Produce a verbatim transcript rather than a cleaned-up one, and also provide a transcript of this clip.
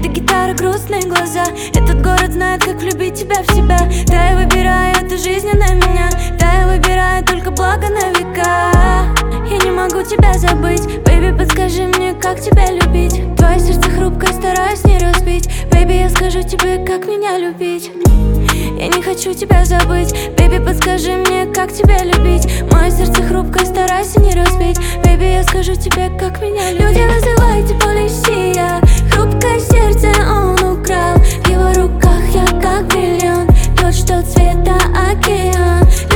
эта гитара, грустные глаза. Этот город знает, как влюбить тебя в себя. Да, я выбираю эту жизнь, а на меня. Да, я выбираю только благо на века. Я не могу тебя забыть. Бэйби, подскажи мне, как тебя любить. Твое сердце хрупкое, стараюсь не разбить. Бэйби, я скажу тебе, как меня любить. Я не хочу тебя забыть. Бэйби, подскажи мне, как тебя любить. Мое сердце хрупкое, старайся не разбить. Бэйби, я скажу тебе, как меня любить. Люди называют его Лисия. Хрупкое сердце он украл. В его руках я как бриллиант, тот, что цвета океан.